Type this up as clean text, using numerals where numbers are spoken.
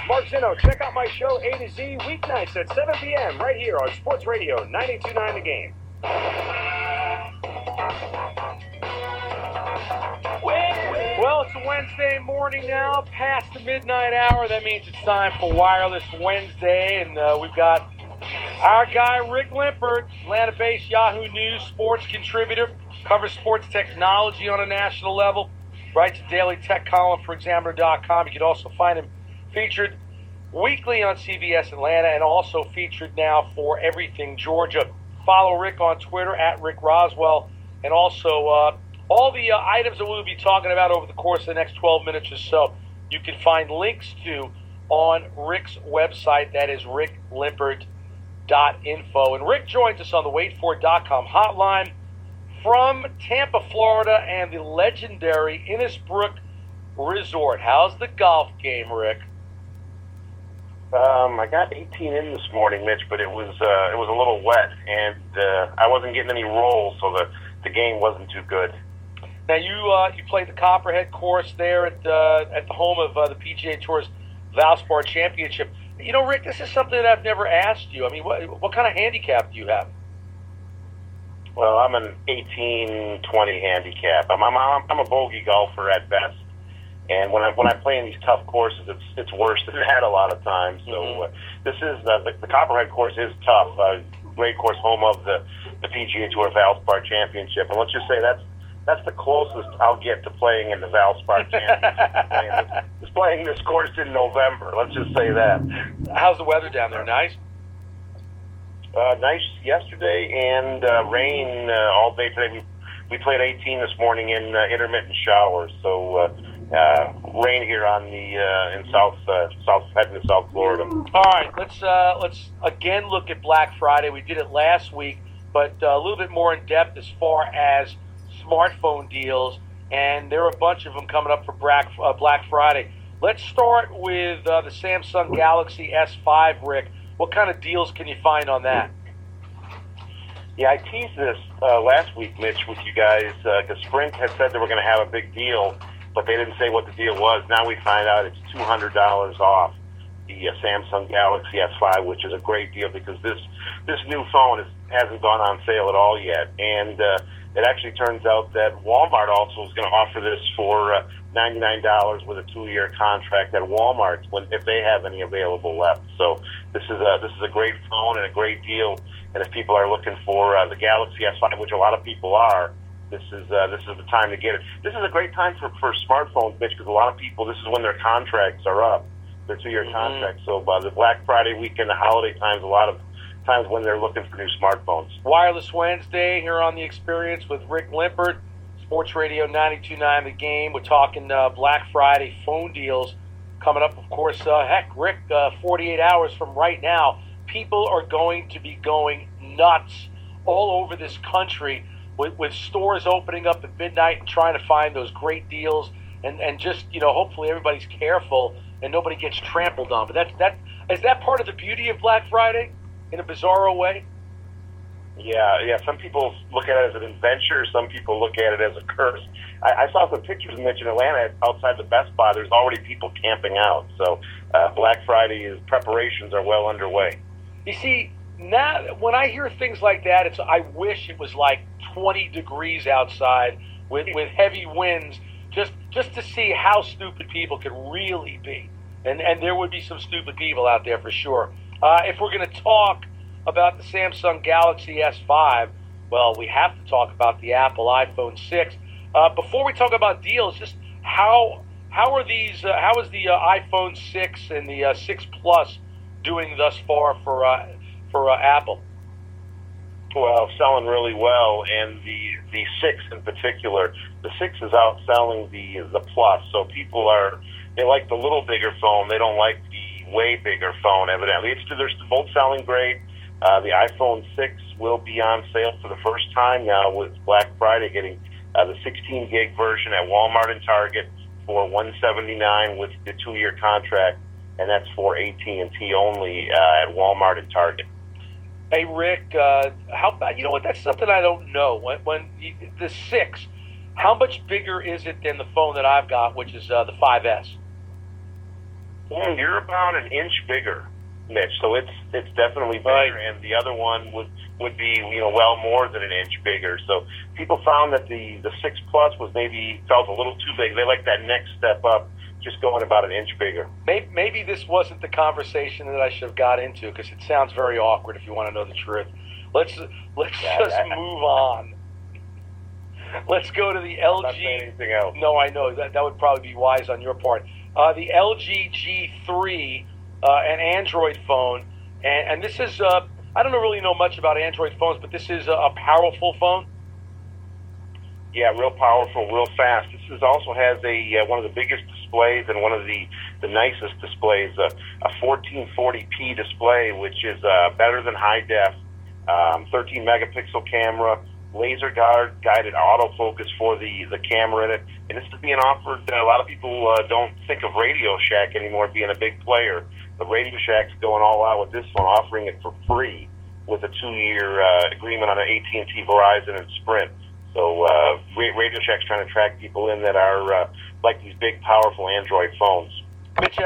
Mark Zinno. Check out my show A to Z weeknights at 7 p.m. right here on Sports Radio 92.9 The Game. Well, it's a Wednesday morning now, past the midnight hour. That means it's time for Wireless Wednesday, and we've got our guy Rick Limpert, Atlanta-based Yahoo News sports contributor, covers sports technology on a national level, writes a daily tech column for Examiner.com. You can also find him featured weekly on CBS Atlanta and also featured now for Everything Georgia. Follow Rick on Twitter at Rick Roswell, and also all the items that we'll be talking about over the course of the next 12 minutes or so, you can find links to on Rick's website. That is ricklimpert.info. And Rick joins us on the waitfor.com hotline from Tampa, Florida, and the legendary Innisbrook Resort. How's the golf game, Rick? I got 18 in this morning, Mitch, but it was a little wet, and I wasn't getting any rolls, so the game wasn't too good. Now you played the Copperhead course there at the home of the PGA Tour's Valspar Championship. You know, Rick, this is something that I've never asked you. I mean, what kind of handicap do you have? Well, I'm an 18-20 handicap. I'm a bogey golfer at best, and when I play in these tough courses, it's worse than that a lot of times. So this is the Copperhead course is tough. Great course, home of the PGA Tour Valspar Championship, and let's just say that's the closest I'll get to playing in the Valspar Championship. Just playing this course in November. Let's just say that. How's the weather down there? Nice. Nice yesterday, and rain all day today. We played 18 this morning in intermittent showers. So rain here on the in South Florida. All right, let's again look at Black Friday. We did it last week, but a little bit more in depth as far as smartphone deals, and there are a bunch of them coming up for Black Friday. Let's start with the Samsung Galaxy S5, Rick. What kind of deals can you find on that? Yeah, I teased this last week, Mitch, with you guys, because Sprint had said they were going to have a big deal, but they didn't say what the deal was. Now we find out it's $200 off the Samsung Galaxy S5, which is a great deal because this new phone hasn't gone on sale at all yet. And it actually turns out that Walmart also is going to offer this for $99 with a 2-year contract at Walmart if they have any available left. So this is a great phone and a great deal. And if people are looking for the Galaxy S5, which a lot of people are, this is the time to get it. This is a great time for smartphones, Mitch, because a lot of people, this is when their contracts are up, their 2-year contracts. So by the Black Friday weekend, the holiday times, a lot of times when they're looking for new smartphones. Wireless Wednesday here on The Experience with Rick Limpert, Sports Radio 92.9 The Game. We're talking Black Friday phone deals coming up, of course. Rick, 48 hours from right now, people are going to be going nuts all over this country with stores opening up at midnight and trying to find those great deals, and just, hopefully everybody's careful and nobody gets trampled on. But is that part of the beauty of Black Friday in a bizarro way? Yeah. Some people look at it as an adventure. Some people look at it as a curse. I saw some pictures in Atlanta outside the Best Buy. There's already people camping out. So Black Friday preparations are well underway. You see, now when I hear things like that, I wish it was like 20 degrees outside with heavy winds, just to see how stupid people can really be. And there would be some stupid people out there for sure. If we're going to talk about the Samsung Galaxy S5, well, we have to talk about the Apple iPhone 6. Before we talk about deals, just how is the iPhone 6 and the 6 Plus doing thus far for Apple? Well, selling really well, and the 6 in particular. The 6 is outselling the Plus, so people they like the little bigger phone. They don't like the way bigger phone, evidently. They're both selling great. The iPhone 6 will be on sale for the first time now with Black Friday, getting the 16 gig version at Walmart and Target for $179 with the 2-year contract, and that's for AT&T only at Walmart and Target. Hey, Rick, how about, that's something I don't know. When the 6, how much bigger is it than the phone that I've got, which is the 5S? Well, you're about an inch bigger, Mitch. So it's definitely bigger, Right. and the other one would be well more than an inch bigger. So people found that the 6 Plus was maybe felt a little too big. They like that next step up, just going about an inch bigger. Maybe this wasn't the conversation that I should have got into, because it sounds very awkward. If you want to know the truth, let's just move on. Let's go to the I'm not saying LG. anything else. No, I know that would probably be wise on your part. The LG G3, an Android phone, and this is I don't really know much about Android phones, but this is a powerful phone. Yeah, real powerful, real fast. This also has one of the biggest displays and one of the nicest displays, a 1440p display, which is better than high def, 13 megapixel camera, laser guided autofocus for the camera in it. And this is being offered, a lot of people don't think of Radio Shack anymore being a big player. But Radio Shack's going all out with this one, offering it for free with a 2-year agreement on an AT&T, Verizon, and Sprint. So Radio Shack's trying to attract people in that are like these big, powerful Android phones. Mitch,